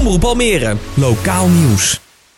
Omroep Almere. Lokaal nieuws.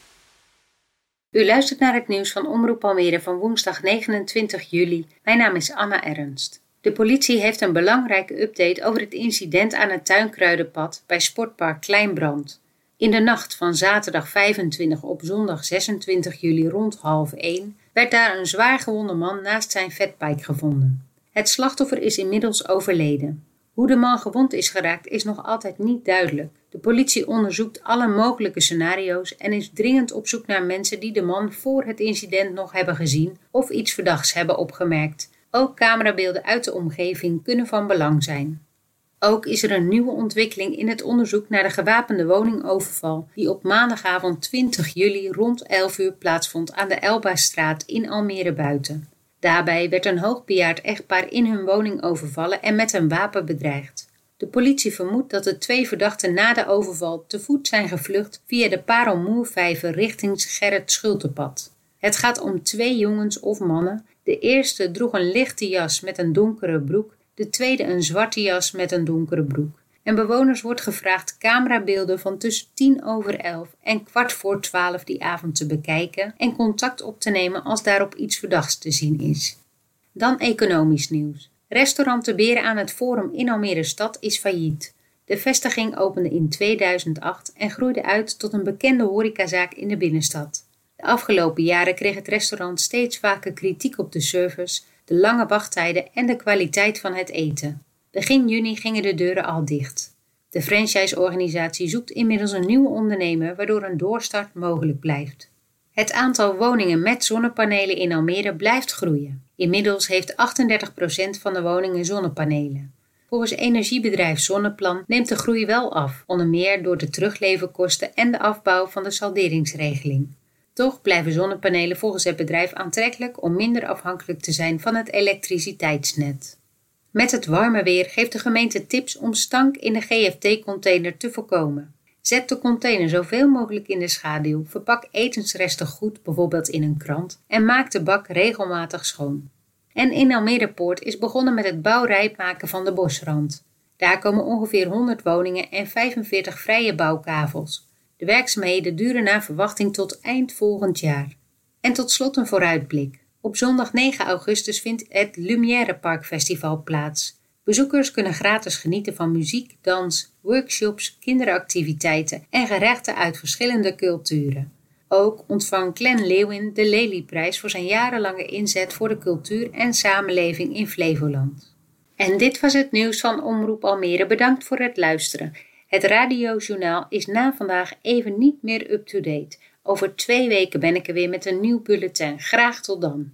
U luistert naar het nieuws van Omroep Almere van woensdag 29 juli. Mijn naam is Anna Ernst. De politie heeft een belangrijke update over het incident aan het Tuinkruidenpad bij Sportpark Kleinbrand. In de nacht van zaterdag 25 op zondag 26 juli rond 12:30 werd daar een zwaar gewonde man naast zijn fatbike gevonden. Het slachtoffer is inmiddels overleden. Hoe de man gewond is geraakt is nog altijd niet duidelijk. De politie onderzoekt alle mogelijke scenario's en is dringend op zoek naar mensen die de man voor het incident nog hebben gezien of iets verdachts hebben opgemerkt. Ook camerabeelden uit de omgeving kunnen van belang zijn. Ook is er een nieuwe ontwikkeling in het onderzoek naar de gewapende woningoverval die op maandagavond 20 juli rond 11 uur plaatsvond aan de Elbastraat in Almere Buiten. Daarbij werd een hoogbejaard echtpaar in hun woning overvallen en met een wapen bedreigd. De politie vermoedt dat de 2 verdachten na de overval te voet zijn gevlucht via de Parelmoervijver richting Gerrit Schultepad. Het gaat om 2 jongens of mannen. De eerste droeg een lichte jas met een donkere broek, de tweede een zwarte jas met een donkere broek. En bewoners wordt gevraagd camerabeelden van tussen 11:10 en 11:15 die avond te bekijken en contact op te nemen als daarop iets verdachts te zien is. Dan economisch nieuws. Restaurant De Beren aan het Forum in Almere Stad is failliet. De vestiging opende in 2008 en groeide uit tot een bekende horecazaak in de binnenstad. De afgelopen jaren kreeg het restaurant steeds vaker kritiek op de service, de lange wachttijden en de kwaliteit van het eten. Begin juni gingen de deuren al dicht. De franchiseorganisatie zoekt inmiddels een nieuwe ondernemer waardoor een doorstart mogelijk blijft. Het aantal woningen met zonnepanelen in Almere blijft groeien. Inmiddels heeft 38% van de woningen zonnepanelen. Volgens energiebedrijf Zonneplan neemt de groei wel af, onder meer door de terugleverkosten en de afbouw van de salderingsregeling. Toch blijven zonnepanelen volgens het bedrijf aantrekkelijk om minder afhankelijk te zijn van het elektriciteitsnet. Met het warme weer geeft de gemeente tips om stank in de GFT-container te voorkomen. Zet de container zoveel mogelijk in de schaduw, verpak etensresten goed, bijvoorbeeld in een krant, en maak de bak regelmatig schoon. En in Almere Poort is begonnen met het bouwrijp maken van de bosrand. Daar komen ongeveer 100 woningen en 45 vrije bouwkavels. De werkzaamheden duren naar verwachting tot eind volgend jaar. En tot slot een vooruitblik. Op zondag 9 augustus vindt het Lumière Park Festival plaats. Bezoekers kunnen gratis genieten van muziek, dans, workshops, kinderactiviteiten en gerechten uit verschillende culturen. Ook ontvangt Glenn Leeuwin de Lelyprijs voor zijn jarenlange inzet voor de cultuur en samenleving in Flevoland. En dit was het nieuws van Omroep Almere. Bedankt voor het luisteren. Het radiojournaal is na vandaag even niet meer up-to-date. Over 2 weken ben ik er weer met een nieuw bulletin. Graag tot dan.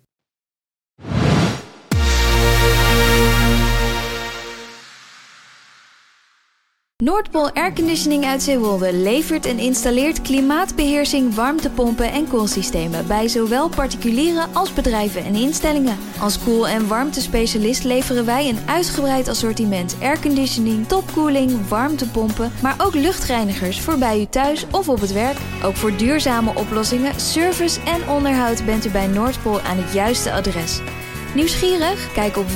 Noordpool Airconditioning uit Zeewolde levert en installeert klimaatbeheersing, warmtepompen en koelsystemen bij zowel particulieren als bedrijven en instellingen. Als koel- en warmtespecialist leveren wij een uitgebreid assortiment airconditioning, topkoeling, warmtepompen, maar ook luchtreinigers voor bij u thuis of op het werk. Ook voor duurzame oplossingen, service en onderhoud bent u bij Noordpool aan het juiste adres. Nieuwsgierig? Kijk op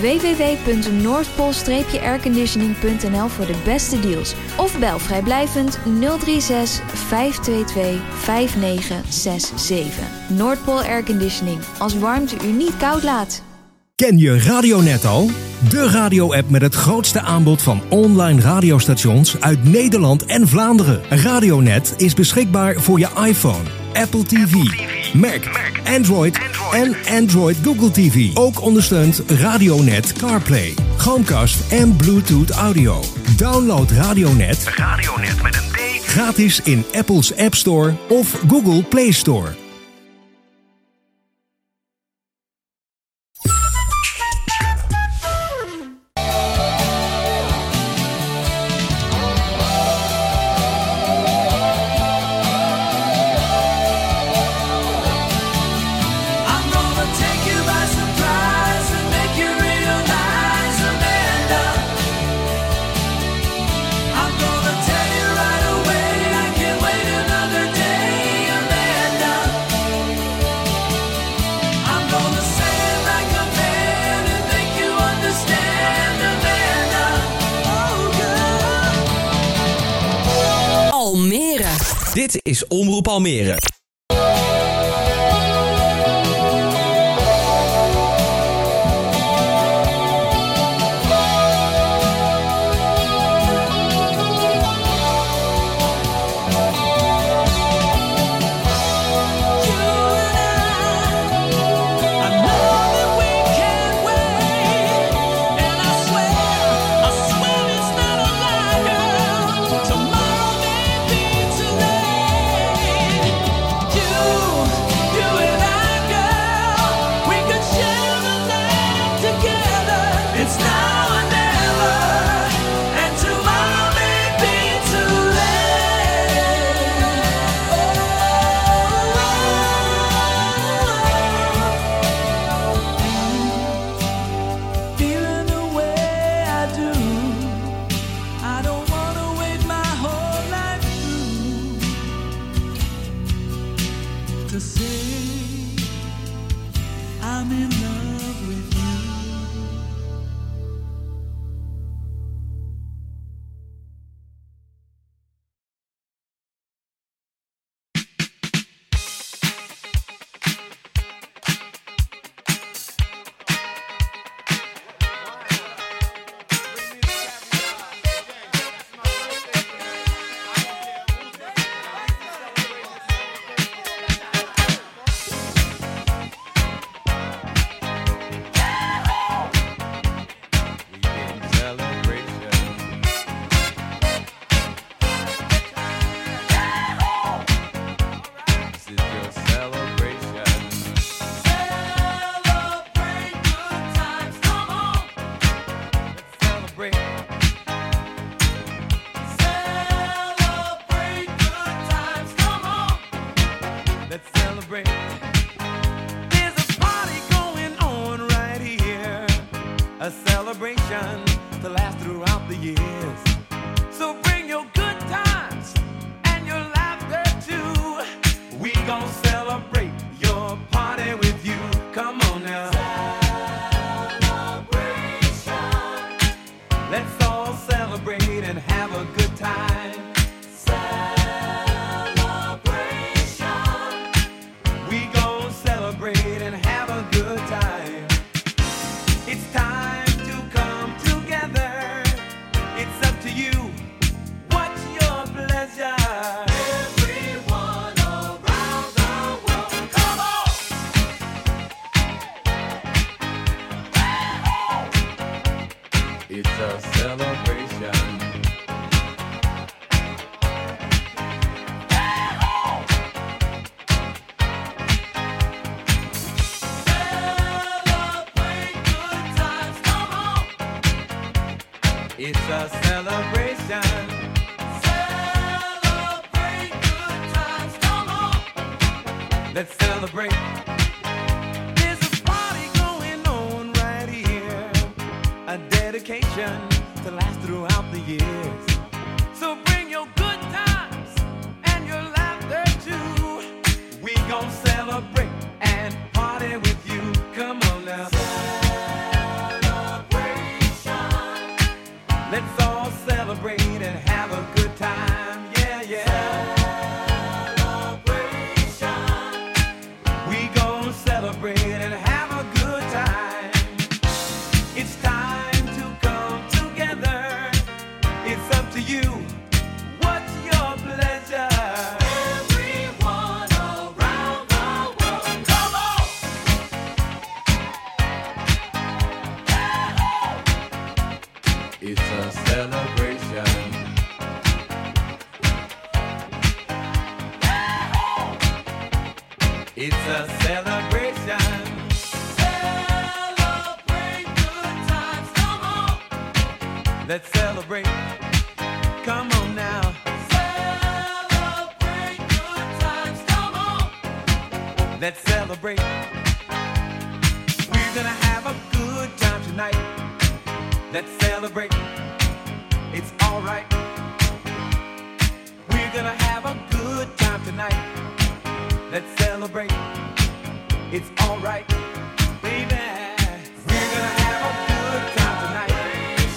www.noordpool-airconditioning.nl voor de beste deals. Of bel vrijblijvend 036 522 5967. Noordpool Airconditioning. Als warmte u niet koud laat. Ken je Radionet al? De radio-app met het grootste aanbod van online radiostations uit Nederland en Vlaanderen. Radionet is beschikbaar voor je iPhone, Apple TV, Mac, Android en Android Google TV. Ook ondersteunt Radionet CarPlay, Chromecast en Bluetooth Audio. Download Radionet met een D, gratis in Apple's App Store of Google Play Store. Tell you right away, I can't wait another day, Amanda. Dit is Omroep Almere.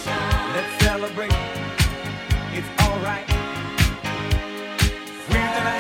It's alright. We're gonna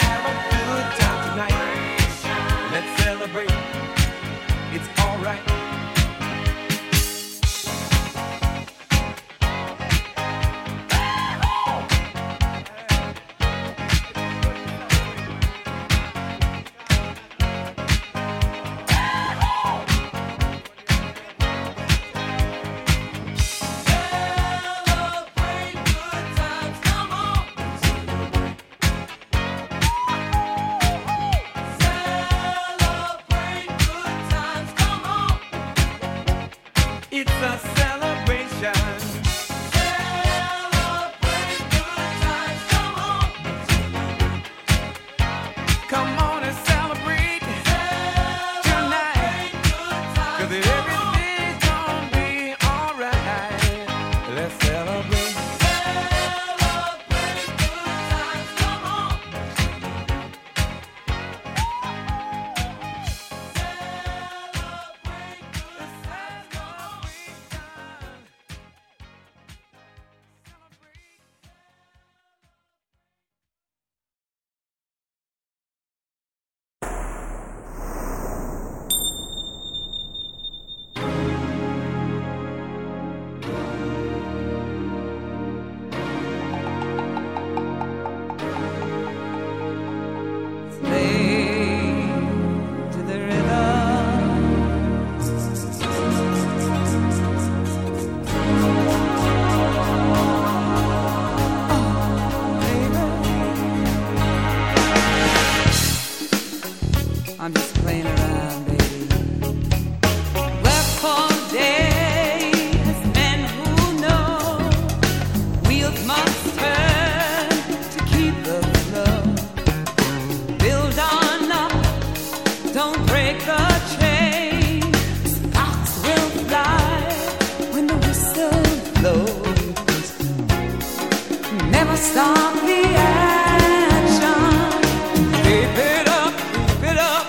stop the action. Keep it up, keep it up.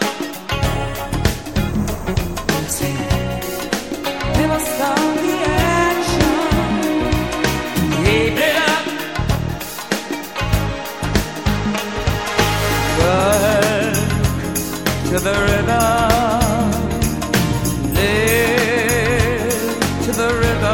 Never stop the action. Keep it up. Work to the river. Live to the river.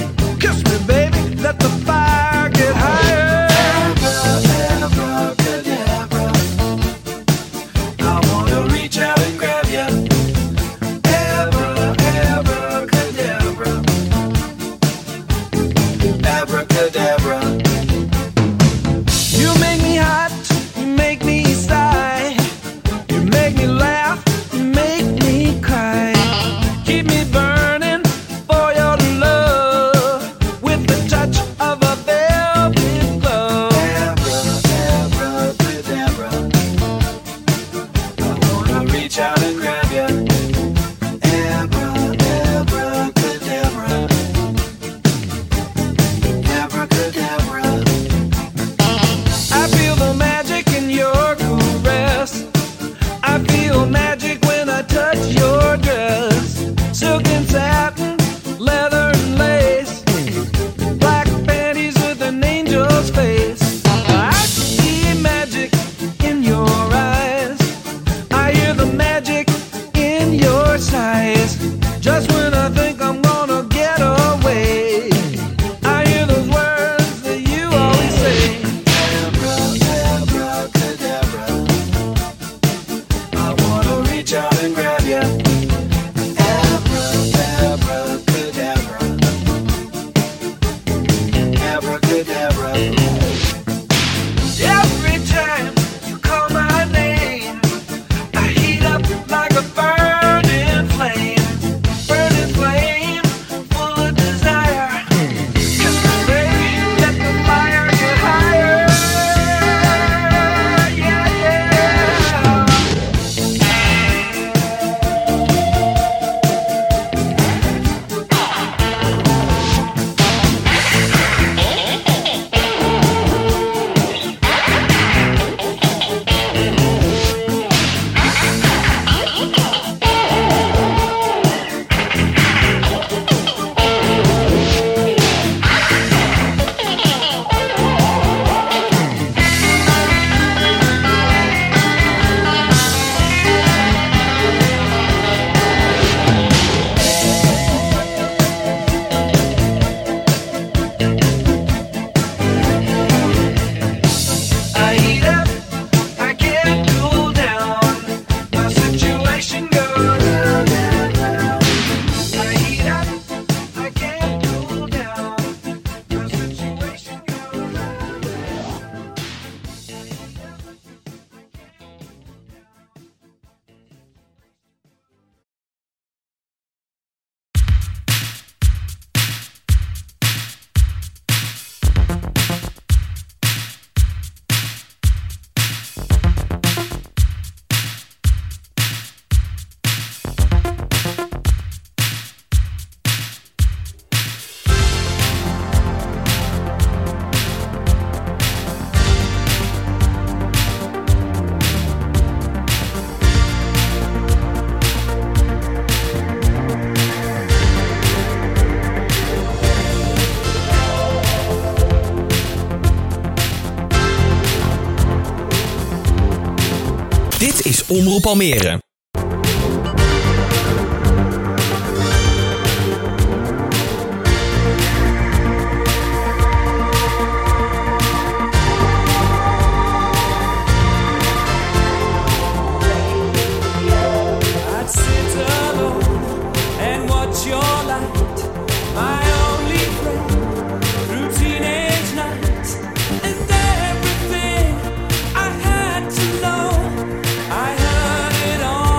Let the fire get higher. Dit is Omroep Almere. I heard it all.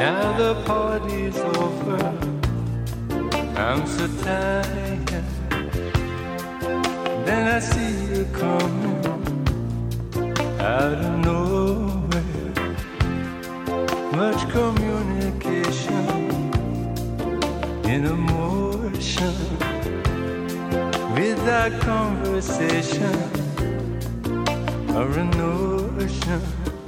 Now the party's over, I'm so tired. Then I see you coming out of nowhere. Much communication in emotion, without conversation or a notion.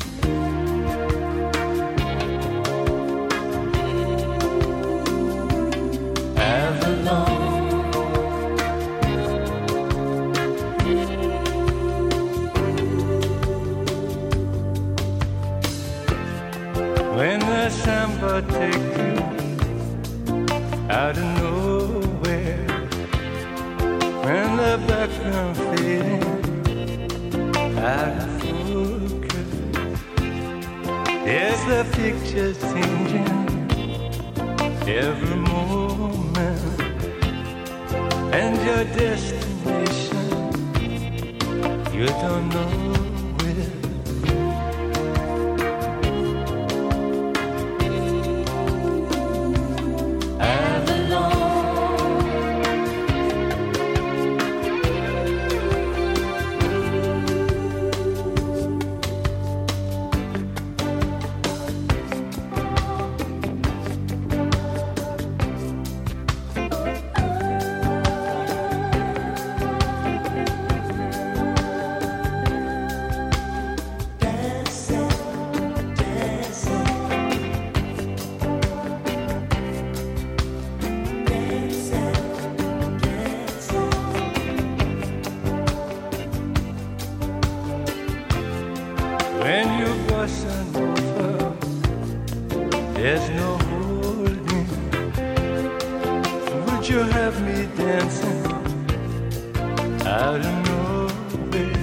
When the samba take you out of nowhere, when the background fading out of focus, there's the picture changing every moment, and your destination you don't know where. When you bustin' over, there's no holding. Would you have me dancing out of nowhere?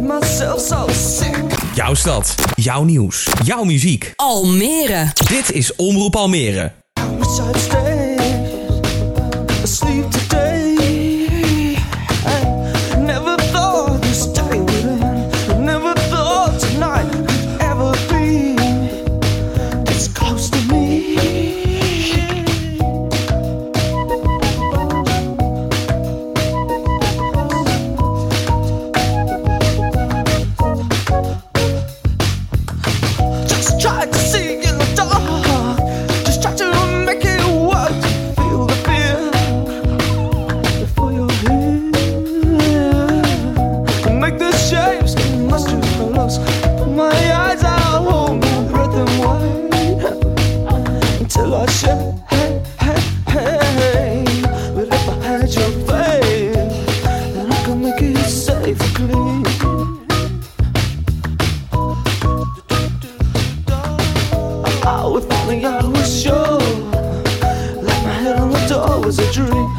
myself so sick. Jouw stad, jouw nieuws, jouw muziek. Almere. Dit is Omroep Almere. I wish I'd stay asleep today. I never thought this day would end. I never thought tonight could ever be this close to me. Just try to see in the dark. Just try to make it work. Feel the fear before you're here. Make the shapes come mustard close. Put my eyes out, hold my breath and wait until I shake. But if I had your faith, then I could make it safe and clean. If only I was sure, like my head on the door was a dream.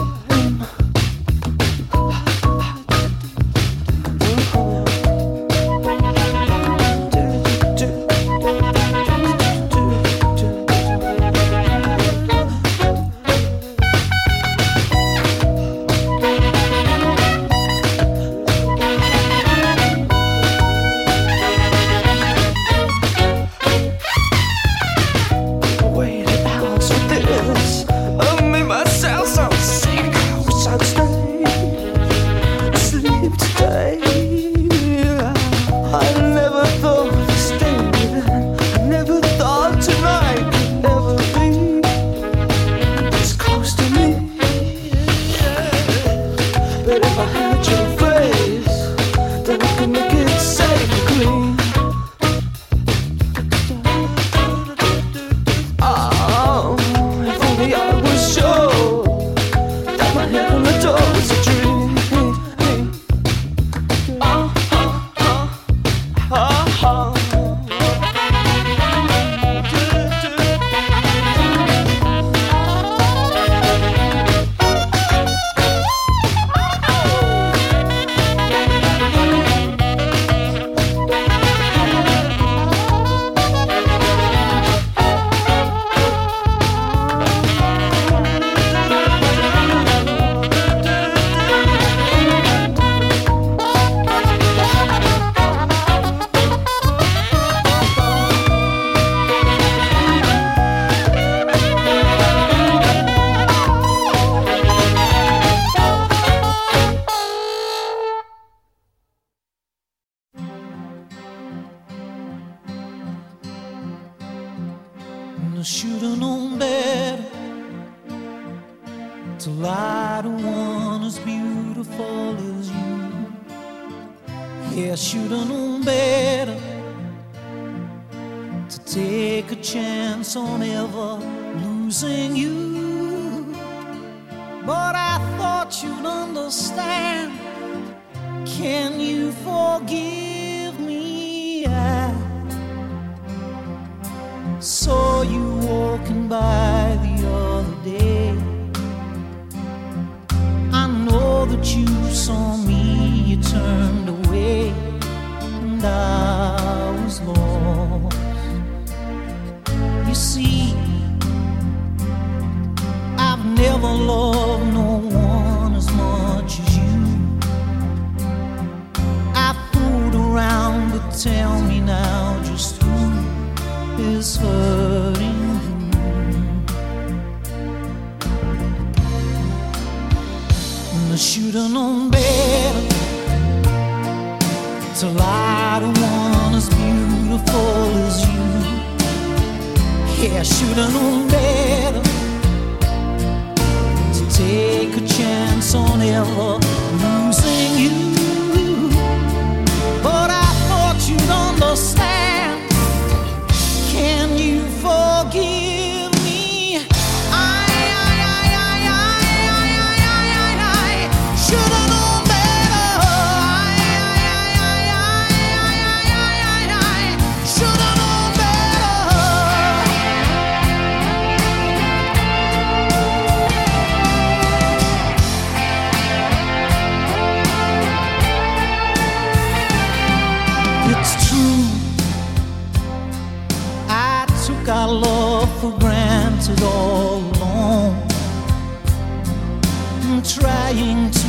Waited hours for this. I made myself so sick. I wish I'd stay asleep today. I never thought this day would end. I never thought tonight could ever be this close to me. But if I had your face, then I could make it safe and clean. Oh, if only I was sure that my head on the door was a dream. Oh, oh, oh, oh, I should've known better to lie to one as beautiful as you. Yeah, I should've known better to take a chance on ever losing you. But I thought you'd understand. Can you forgive me? I saw you walking by the other day. I know that you saw me, you turned away, and I was lost. You see, I've never loved no one as much as you. I fooled around, but tell me now just who is hurting you. And I should've known better to lie to one as beautiful as you. Yeah, I should've known better to take a chance on ever losing you. But I thought you'd understand. Can you forgive me? I should've known better. I should've known better.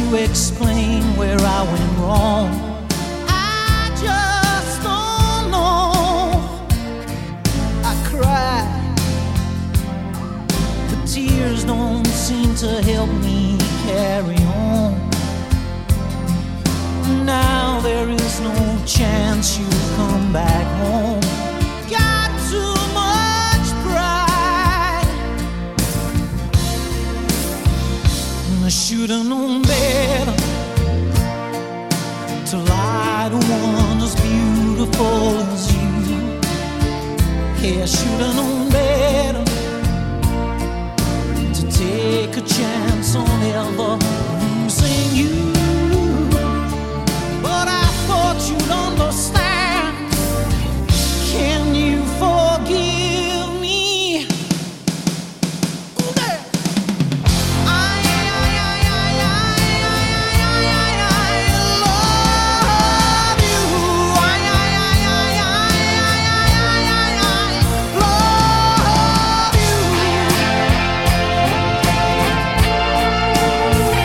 to explain where I went wrong. I just don't know. I cry, but tears don't seem to help me carry on. Now there is no chance you'll come back home. Got too much pride. I should've known better to lie to one as beautiful as you. Yeah, I should've known better to take a chance on ever losing you. But I thought you'd understand. Can you forgive me? Love you.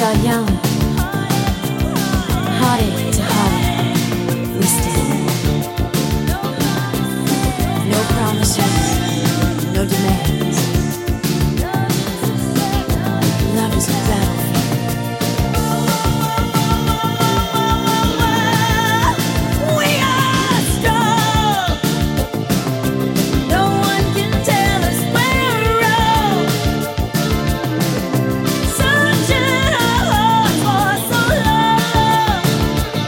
start young, heartache to heartache, we stand. No promises, no demands. Love is a battlefield. We are strong. No one can tell us we're wrong. Searching our hearts for so long.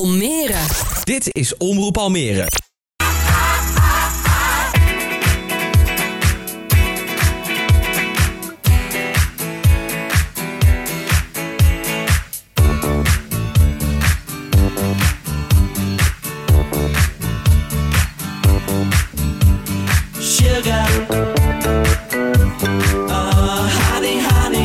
Almere. Dit is Omroep Almere. Sugar, honey, honey,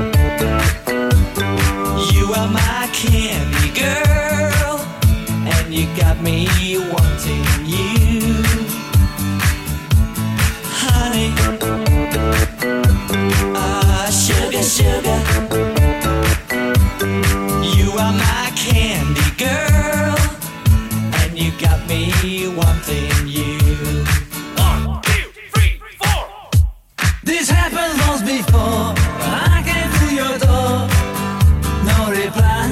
you are my candy girl, and you got me wanting you, honey, sugar, sugar, you are my candy girl, and you got me wanting you. This happened once before. I came through your door, no reply.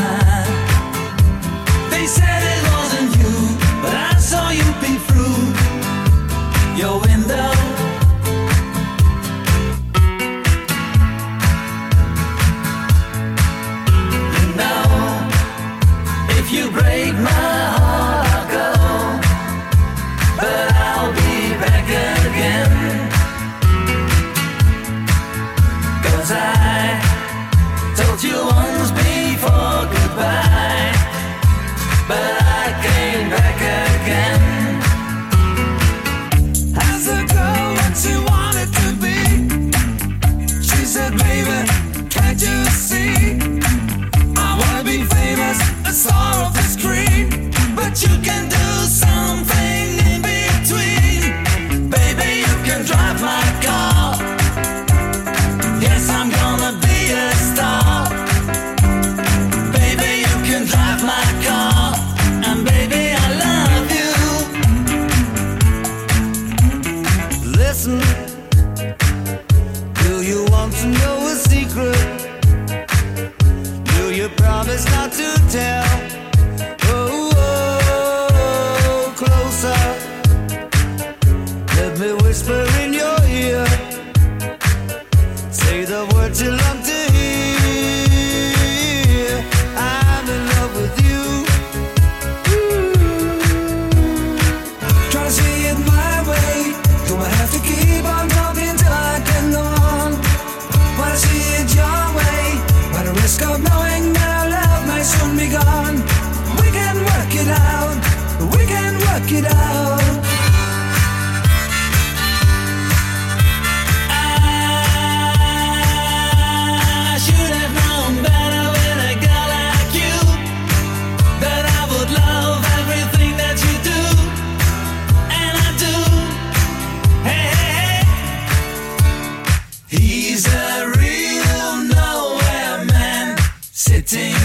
They said it wasn't you, but I saw you peek through your window. You know, if you break my heart, I'll go, but I'll be back again. I told you once before goodbye, but I came back again. Asked the girl what she wanted to be. She said, baby, can't you see? I wanna be famous, a star of the screen, but you can do something in between. Baby, you can drive my car. Yes, I'm gonna be a star. Baby, you can drive my car. And baby, I love you. Listen, do you want to know a secret? Do you promise not to tell? Oh, oh, closer. Let me whisper in your ear. Say the words you love to hear. I'm in love with you. Try to see it my way. Do I have to keep on talking till I can go on? Wanna see it your way, by the risk of knowing that our love might soon be gone. We can work it out. We can work it out. Sitting